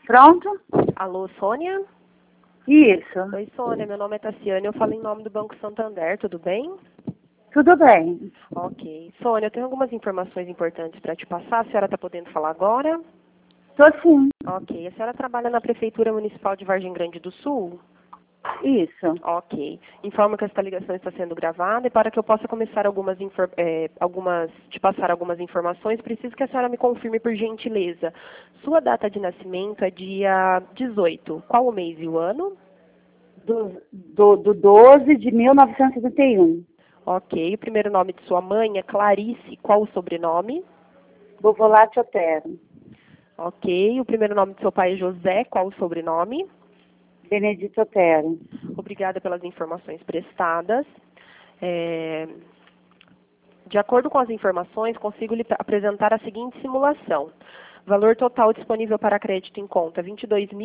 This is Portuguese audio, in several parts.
Pronto? Alô, Sônia? Isso. Oi, Sônia, meu nome é Tassiane, eu falo em nome do Banco Santander, tudo bem? Tudo bem. Ok. Sônia, eu tenho algumas informações importantes para te passar, a senhora está podendo falar agora? Tô sim. Ok. A senhora trabalha na Prefeitura Municipal de Vargem Grande do Sul? Isso. Ok. Informo que esta ligação está sendo gravada e para que eu possa começar te passar algumas informações, preciso que a senhora me confirme por gentileza. Sua data de nascimento é dia 18. Qual o mês e o ano? Do 12 de 1971. Ok. O primeiro nome de sua mãe é Clarice. Qual o sobrenome? Bovolati Otero. Ok. O primeiro nome de seu pai é José. Qual o sobrenome? Benedito Otero. Obrigada pelas informações prestadas. De acordo com as informações, consigo lhe apresentar a seguinte simulação. Valor total disponível para crédito em conta, R$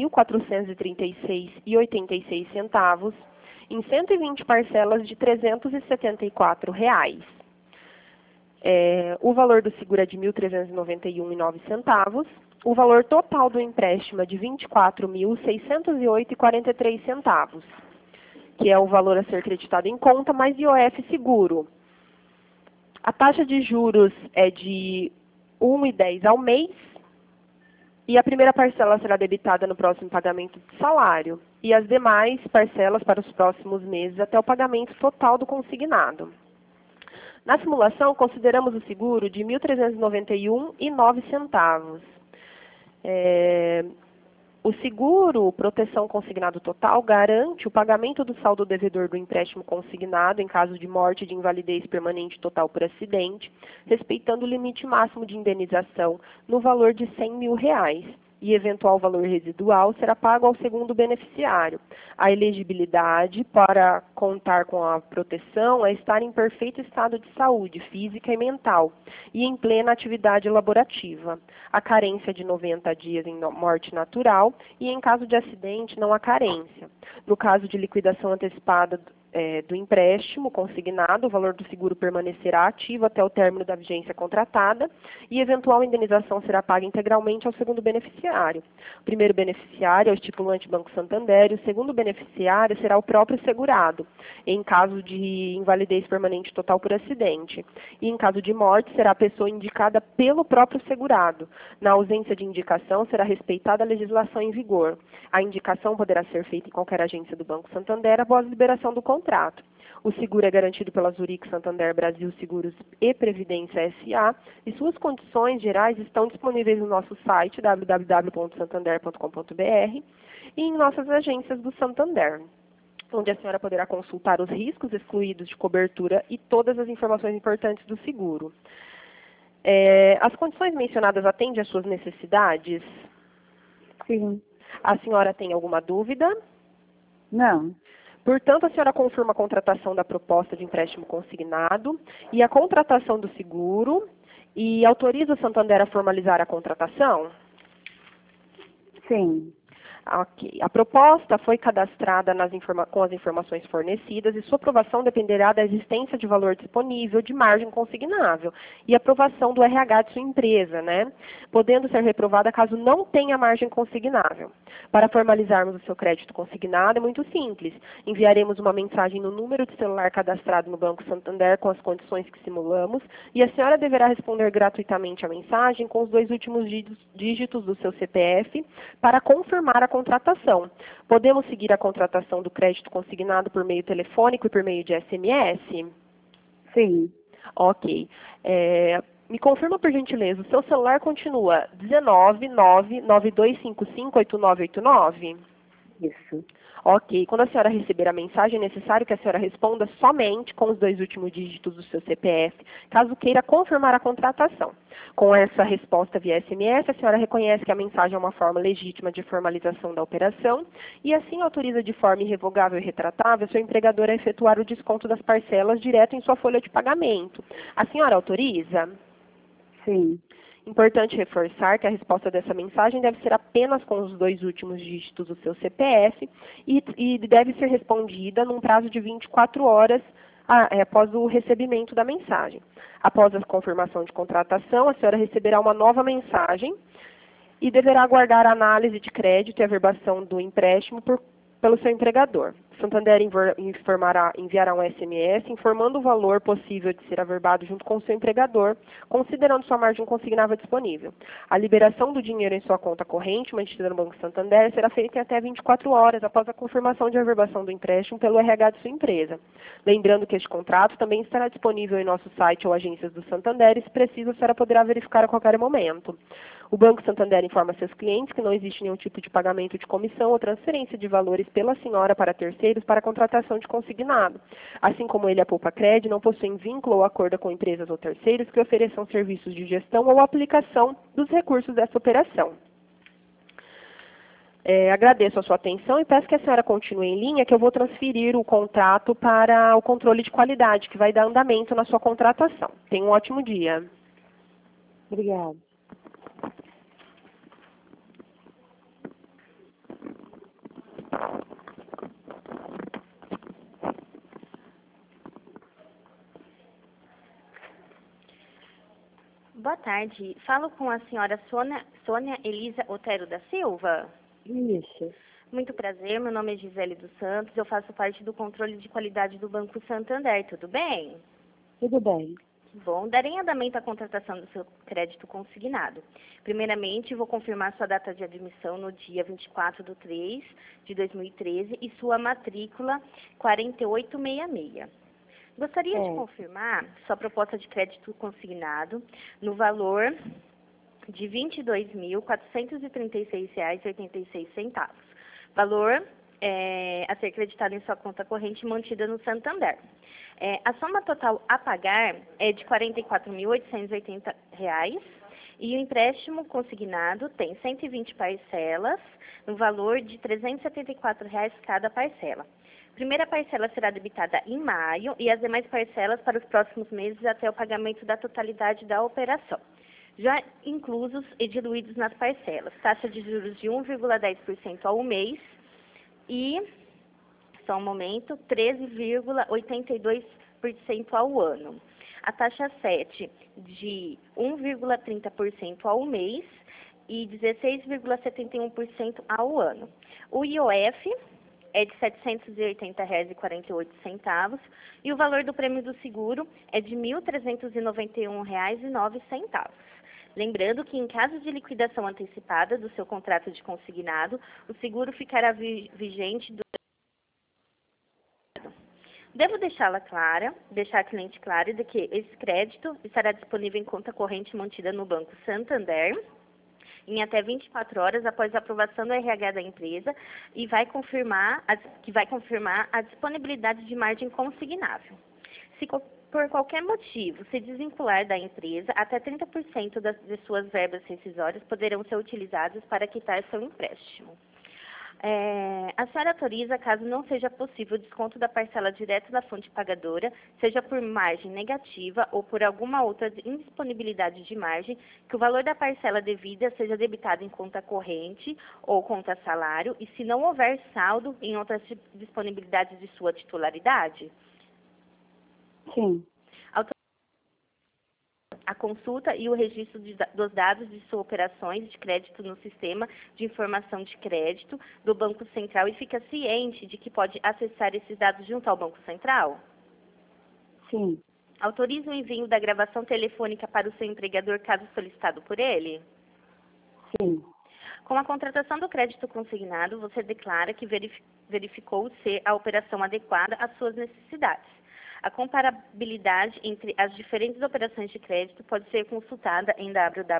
22.436,86 em 120 parcelas de R$ 374. O valor do seguro é de R$ 1.391,09. O valor total do empréstimo é de R$ 24.608,43, que é o valor a ser creditado em conta, mais IOF seguro. A taxa de juros é de 1,10 ao mês e a primeira parcela será debitada no próximo pagamento de salário e as demais parcelas para os próximos meses até o pagamento total do consignado. Na simulação, consideramos o seguro de R$ 1.391,09. O seguro proteção consignado total garante o pagamento do saldo devedor do empréstimo consignado em caso de morte de invalidez permanente total por acidente, respeitando o limite máximo de indenização no valor de R$ 100 mil, e eventual valor residual será pago ao segundo beneficiário. A elegibilidade para contar com a proteção é estar em perfeito estado de saúde física e mental e em plena atividade laborativa. A carência de 90 dias em morte natural e em caso de acidente não há carência. No caso de liquidação antecipada do empréstimo consignado, o valor do seguro permanecerá ativo até o término da vigência contratada e eventual indenização será paga integralmente ao segundo beneficiário. O primeiro beneficiário é o estipulante Banco Santander e o segundo beneficiário será o próprio segurado, em caso de invalidez permanente total por acidente. E em caso de morte, será a pessoa indicada pelo próprio segurado. Na ausência de indicação, será respeitada a legislação em vigor. A indicação poderá ser feita em qualquer agência do Banco Santander após a liberação do contrato. O seguro é garantido pela Zurich Santander Brasil Seguros e Previdência S.A. e suas condições gerais estão disponíveis no nosso site www.santander.com.br e em nossas agências do Santander, onde a senhora poderá consultar os riscos excluídos de cobertura e todas as informações importantes do seguro. As condições mencionadas atendem às suas necessidades? Sim. A senhora tem alguma dúvida? Não. Portanto, a senhora confirma a contratação da proposta de empréstimo consignado e a contratação do seguro e autoriza o Santander a formalizar a contratação? Sim. Ok. A proposta foi cadastrada com as informações fornecidas e sua aprovação dependerá da existência de valor disponível de margem consignável e aprovação do RH de sua empresa, né? Podendo ser reprovada caso não tenha margem consignável. Para formalizarmos o seu crédito consignado é muito simples. Enviaremos uma mensagem no número de celular cadastrado no Banco Santander com as condições que simulamos e a senhora deverá responder gratuitamente a mensagem com os 2 últimos dígitos do seu CPF para confirmar a contratação. Podemos seguir a contratação do crédito consignado por meio telefônico e por meio de SMS? Sim. Ok. Me confirma, por gentileza, o seu celular continua 19992558989? Isso. Ok. Quando a senhora receber a mensagem, é necessário que a senhora responda somente com os 2 últimos dígitos do seu CPF, caso queira confirmar a contratação. Com essa resposta via SMS, a senhora reconhece que a mensagem é uma forma legítima de formalização da operação e assim autoriza de forma irrevogável e retratável seu empregador a efetuar o desconto das parcelas direto em sua folha de pagamento. A senhora autoriza? Sim. Importante reforçar que a resposta dessa mensagem deve ser apenas com os 2 últimos dígitos do seu CPF e deve ser respondida num prazo de 24 horas após o recebimento da mensagem. Após a confirmação de contratação, a senhora receberá uma nova mensagem e deverá aguardar a análise de crédito e averbação do empréstimo pelo seu empregador. Santander enviará um SMS informando o valor possível de ser averbado junto com o seu empregador, considerando sua margem consignável disponível. A liberação do dinheiro em sua conta corrente, mantida no Banco Santander, será feita em até 24 horas após a confirmação de averbação do empréstimo pelo RH de sua empresa. Lembrando que este contrato também estará disponível em nosso site ou agências do Santander e, se preciso, a senhora poderá verificar a qualquer momento. O Banco Santander informa seus clientes que não existe nenhum tipo de pagamento de comissão ou transferência de valores pela senhora para terceiros para a contratação de consignado. Assim como ele, a Poupacred, não possuem vínculo ou acordo com empresas ou terceiros que ofereçam serviços de gestão ou aplicação dos recursos dessa operação. Agradeço a sua atenção e peço que a senhora continue em linha, que eu vou transferir o contrato para o controle de qualidade, que vai dar andamento na sua contratação. Tenha um ótimo dia. Obrigada. Boa tarde. Falo com a senhora Sônia Elisa Otero da Silva. Isso. Muito prazer, meu nome é Gisele dos Santos, eu faço parte do controle de qualidade do Banco Santander, tudo bem? Tudo bem. Bom, darei andamento à contratação do seu crédito consignado. Primeiramente, vou confirmar sua data de admissão no dia 24/3/2013 e sua matrícula 4866. Gostaria de confirmar sua proposta de crédito consignado no valor de R$ 22.436,86. Valor a ser creditado em sua conta corrente mantida no Santander. A soma total a pagar é de R$ 44.880 e o empréstimo consignado tem 120 parcelas no valor de R$ 374 cada parcela. A primeira parcela será debitada em maio e as demais parcelas para os próximos meses até o pagamento da totalidade da operação, já inclusos e diluídos nas parcelas. Taxa de juros de 1,10% ao mês e, só um momento, 13,82% ao ano. A taxa 7 de 1,30% ao mês e 16,71% ao ano. O IOF é de R$ 780,48 e o valor do prêmio do seguro é de R$ 1.391,09. Lembrando que, em caso de liquidação antecipada do seu contrato de consignado, o seguro ficará vigente durante... Devo deixar a cliente clara de que esse crédito estará disponível em conta corrente mantida no Banco Santander em até 24 horas após a aprovação do RH da empresa e vai confirmar a disponibilidade de margem consignável. Se por qualquer motivo se desvincular da empresa, até 30% de suas verbas rescisórias poderão ser utilizadas para quitar seu empréstimo. A senhora autoriza, caso não seja possível o desconto da parcela direto da fonte pagadora, seja por margem negativa ou por alguma outra indisponibilidade de margem, que o valor da parcela devida seja debitado em conta corrente ou conta salário e se não houver saldo em outras disponibilidades de sua titularidade? Sim. A consulta e o registro dos dados de suas operações de crédito no sistema de informação de crédito do Banco Central e fica ciente de que pode acessar esses dados junto ao Banco Central? Sim. Autoriza o envio da gravação telefônica para o seu empregador caso solicitado por ele? Sim. Com a contratação do crédito consignado, você declara que verificou ser a operação adequada às suas necessidades. A comparabilidade entre as diferentes operações de crédito pode ser consultada em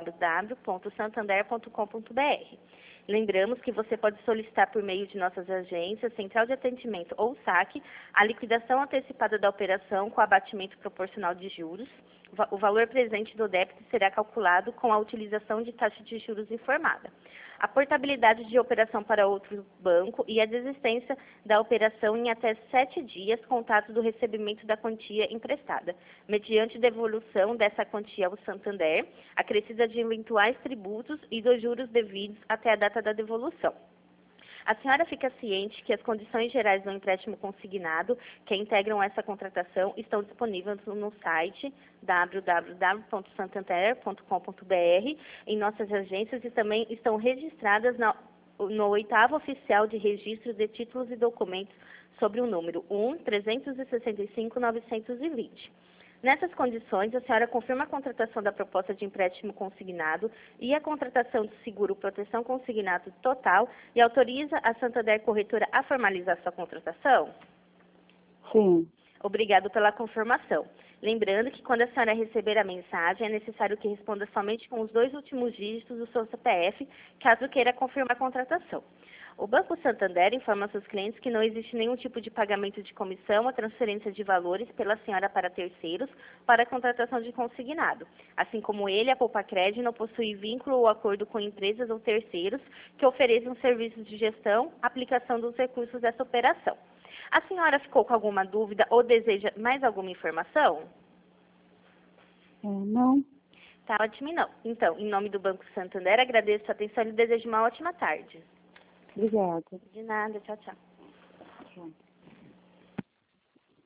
www.santander.com.br. Lembramos que você pode solicitar por meio de nossas agências, central de atendimento ou saque, a liquidação antecipada da operação com abatimento proporcional de juros. O valor presente do débito será calculado com a utilização de taxa de juros informada. A portabilidade de operação para outro banco e a desistência da operação em até 7 dias contados do recebimento da quantia emprestada, mediante devolução dessa quantia ao Santander, acrescida de eventuais tributos e dos juros devidos até a data da devolução. A senhora fica ciente que as condições gerais do empréstimo consignado que integram essa contratação estão disponíveis no site www.santander.com.br, em nossas agências e também estão registradas no 8º Oficial de Registro de Títulos e Documentos sobre o número 1-365-920. Nessas condições, a senhora confirma a contratação da proposta de empréstimo consignado e a contratação de seguro proteção consignado total e autoriza a Santander Corretora a formalizar sua contratação? Sim. Obrigado pela confirmação. Lembrando que quando a senhora receber a mensagem, é necessário que responda somente com os 2 últimos dígitos do seu CPF, caso queira confirmar a contratação. O Banco Santander informa aos seus clientes que não existe nenhum tipo de pagamento de comissão ou transferência de valores pela senhora para terceiros para a contratação de consignado. Assim como ele, a Poupacred não possui vínculo ou acordo com empresas ou terceiros que ofereçam serviços de gestão, aplicação dos recursos dessa operação. A senhora ficou com alguma dúvida ou deseja mais alguma informação? Não. Tá ótimo, não. Então, em nome do Banco Santander, agradeço a atenção e desejo uma ótima tarde. Obrigada. De nada, tchau, tchau. Tchau.